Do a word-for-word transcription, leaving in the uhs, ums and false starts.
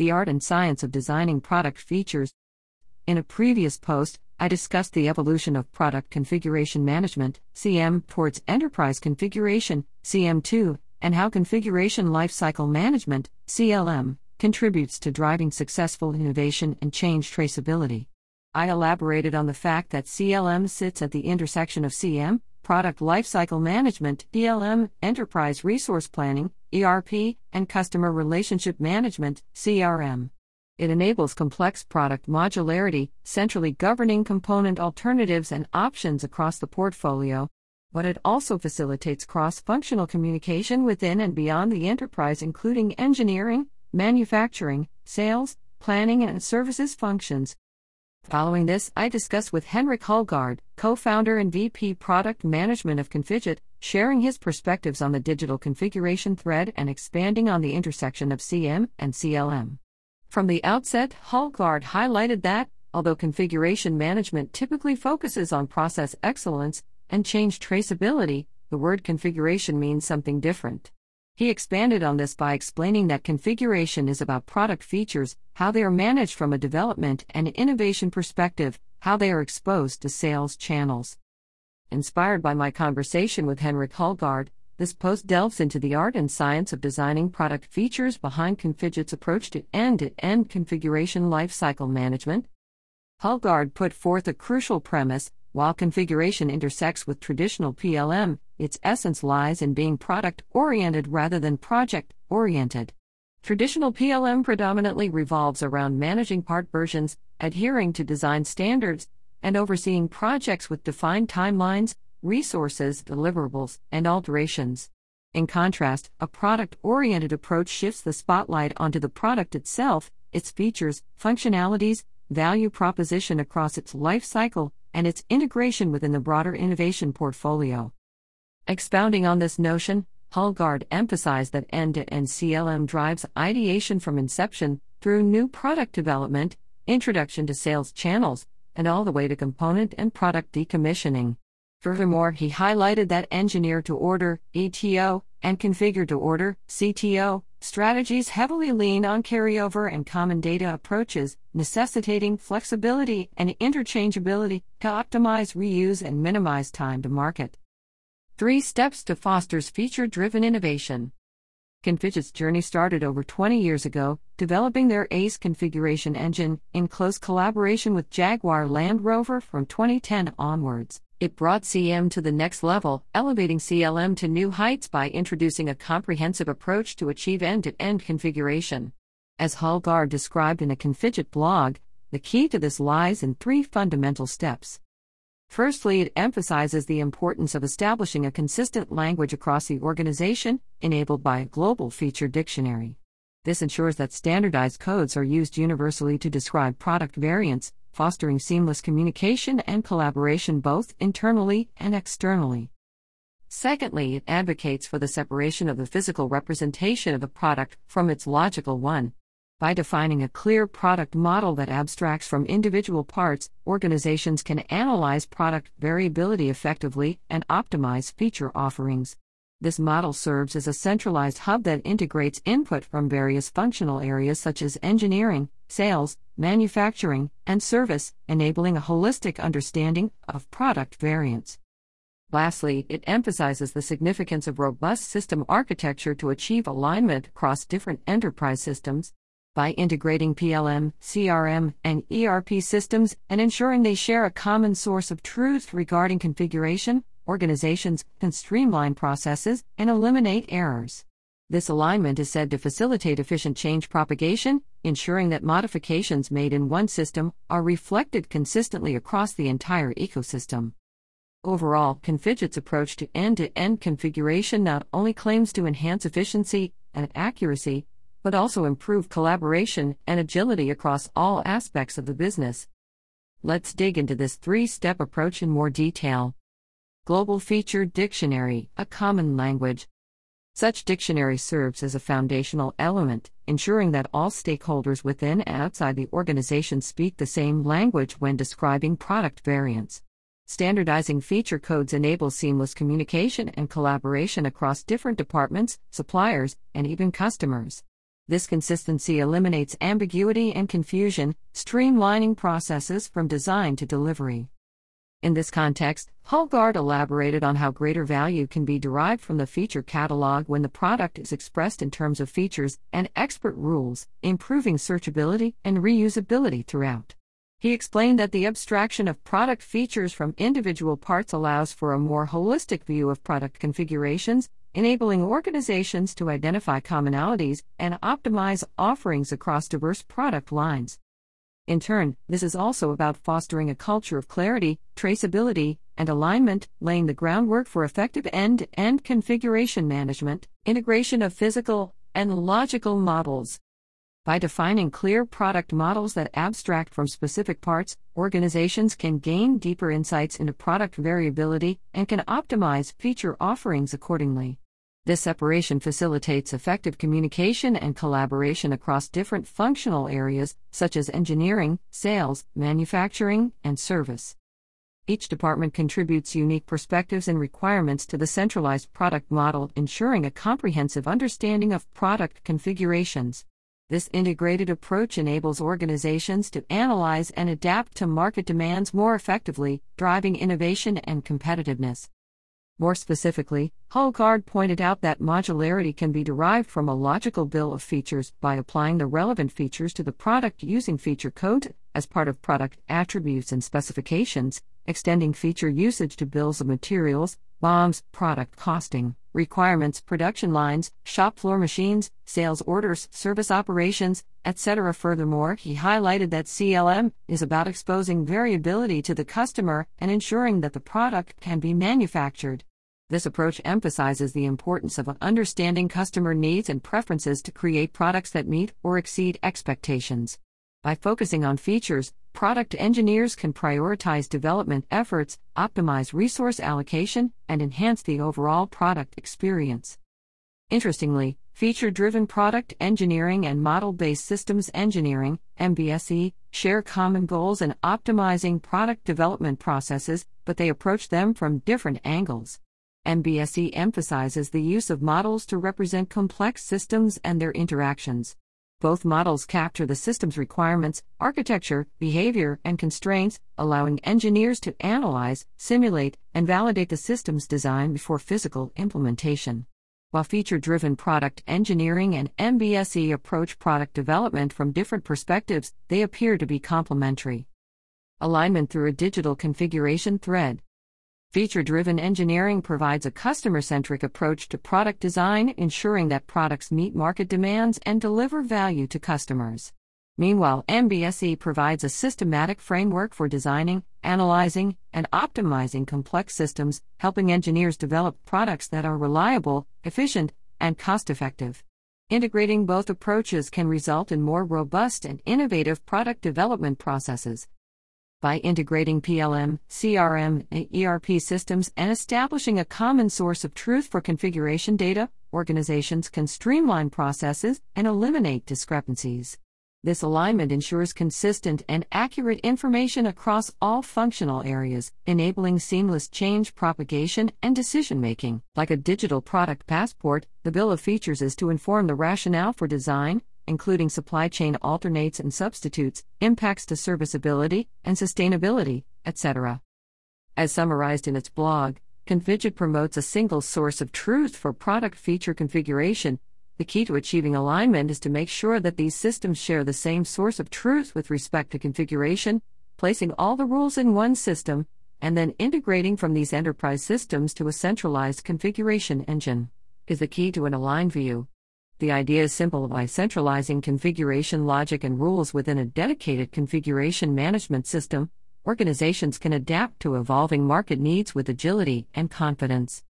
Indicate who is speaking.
Speaker 1: the art and science of designing product features. In a previous post, I discussed the evolution of product configuration management, C M, towards enterprise configuration, C M two, and how configuration lifecycle management, C L M, contributes to driving successful innovation and change traceability. I elaborated on the fact that C L M sits at the intersection of C M, Product Lifecycle Management, D L M, Enterprise Resource Planning, E R P, and Customer Relationship Management, C R M. It enables complex product modularity, centrally governing component alternatives and options across the portfolio, but it also facilitates cross-functional communication within and beyond the enterprise, including engineering, manufacturing, sales, planning, and services functions. Following this, I discuss with Henrik Hulgaard, co-founder and V P Product Management of Configit, sharing his perspectives on the digital configuration thread and expanding on the intersection of C M and C L M. From the outset, Hulgaard highlighted that, although configuration management typically focuses on process excellence and change traceability, the word configuration means something different. He expanded on this by explaining that configuration is about product features, how they are managed from a development and innovation perspective, how they are exposed to sales channels. Inspired by my conversation with Henrik Hulgaard, this post delves into the art and science of designing product features behind Configit's approach to end-to-end configuration lifecycle management. Hulgaard put forth a crucial premise: while configuration intersects with traditional P L M, its essence lies in being product-oriented rather than project-oriented. Traditional P L M predominantly revolves around managing part versions, adhering to design standards, and overseeing projects with defined timelines, resources, deliverables, and alterations. In contrast, a product-oriented approach shifts the spotlight onto the product itself, its features, functionalities, value proposition across its life cycle, and its integration within the broader innovation portfolio. Expounding on this notion, Hulgaard emphasized that end-to-end C L M drives ideation from inception, through new product development, introduction to sales channels, and all the way to component and product decommissioning. Furthermore, he highlighted that engineer-to-order, E T O, and configure-to-order, C T O, strategies heavily lean on carryover and common data approaches, necessitating flexibility and interchangeability to optimize reuse and minimize time to market. Three steps to fosters feature-driven innovation. Configit's journey started over twenty years ago, developing their ACE configuration engine, in close collaboration with Jaguar Land Rover from twenty ten onwards. It brought C M to the next level, elevating C L M to new heights by introducing a comprehensive approach to achieve end-to-end configuration. As Hulgaard described in a Configit blog, the key to this lies in three fundamental steps. Firstly, it emphasizes the importance of establishing a consistent language across the organization, enabled by a global feature dictionary. This ensures that standardized codes are used universally to describe product variants, fostering seamless communication and collaboration both internally and externally. Secondly, it advocates for the separation of the physical representation of a product from its logical one. By defining a clear product model that abstracts from individual parts, organizations can analyze product variability effectively and optimize feature offerings. This model serves as a centralized hub that integrates input from various functional areas such as engineering, sales, manufacturing, and service, enabling a holistic understanding of product variants. Lastly, it emphasizes the significance of robust system architecture to achieve alignment across different enterprise systems. By integrating P L M, C R M, and E R P systems and ensuring they share a common source of truth regarding configuration, organizations can streamline processes and eliminate errors. This alignment is said to facilitate efficient change propagation, ensuring that modifications made in one system are reflected consistently across the entire ecosystem. Overall, Configit's approach to end-to-end configuration not only claims to enhance efficiency and accuracy, but also improve collaboration and agility across all aspects of the business. Let's dig into this three-step approach in more detail. Global Feature Dictionary, a common language. Such dictionary serves as a foundational element, ensuring that all stakeholders within and outside the organization speak the same language when describing product variants. Standardizing feature codes enables seamless communication and collaboration across different departments, suppliers, and even customers. This consistency eliminates ambiguity and confusion, streamlining processes from design to delivery. In this context, Hulgaard elaborated on how greater value can be derived from the feature catalog when the product is expressed in terms of features and expert rules, improving searchability and reusability throughout. He explained that the abstraction of product features from individual parts allows for a more holistic view of product configurations, enabling organizations to identify commonalities and optimize offerings across diverse product lines. In turn, this is also about fostering a culture of clarity, traceability, and alignment, laying the groundwork for effective end-to-end configuration management, integration of physical and logical models. By defining clear product models that abstract from specific parts, organizations can gain deeper insights into product variability and can optimize feature offerings accordingly. This separation facilitates effective communication and collaboration across different functional areas, such as engineering, sales, manufacturing, and service. Each department contributes unique perspectives and requirements to the centralized product model, ensuring a comprehensive understanding of product configurations. This integrated approach enables organizations to analyze and adapt to market demands more effectively, driving innovation and competitiveness. More specifically, Hulgaard pointed out that modularity can be derived from a logical bill of features by applying the relevant features to the product using feature code as part of product attributes and specifications, extending feature usage to bills of materials, B O Ms, product costing, requirements, production lines, shop floor machines, sales orders, service operations, et cetera. Furthermore, he highlighted that C L M is about exposing variability to the customer and ensuring that the product can be manufactured. This approach emphasizes the importance of understanding customer needs and preferences to create products that meet or exceed expectations. By focusing on features, product engineers can prioritize development efforts, optimize resource allocation, and enhance the overall product experience. Interestingly, feature-driven product engineering and model-based systems engineering, M B S E, share common goals in optimizing product development processes, but they approach them from different angles. M B S E emphasizes the use of models to represent complex systems and their interactions. Both models capture the system's requirements, architecture, behavior, and constraints, allowing engineers to analyze, simulate, and validate the system's design before physical implementation. While feature-driven product engineering and M B S E approach product development from different perspectives, they appear to be complementary. Alignment through a digital configuration thread. Feature-driven engineering provides a customer-centric approach to product design, ensuring that products meet market demands and deliver value to customers. Meanwhile, M B S E provides a systematic framework for designing, analyzing, and optimizing complex systems, helping engineers develop products that are reliable, efficient, and cost-effective. Integrating both approaches can result in more robust and innovative product development processes. By integrating P L M, C R M, and E R P systems and establishing a common source of truth for configuration data, organizations can streamline processes and eliminate discrepancies. This alignment ensures consistent and accurate information across all functional areas, enabling seamless change propagation and decision-making. Like a digital product passport, the bill of features is to inform the rationale for design, including supply chain alternates and substitutes, impacts to serviceability and sustainability, et cetera. As summarized in its blog, Configit promotes a single source of truth for product feature configuration. The key to achieving alignment is to make sure that these systems share the same source of truth with respect to configuration, placing all the rules in one system, and then integrating from these enterprise systems to a centralized configuration engine, is the key to an aligned view. The idea is simple. By centralizing configuration logic and rules within a dedicated configuration management system, organizations can adapt to evolving market needs with agility and confidence.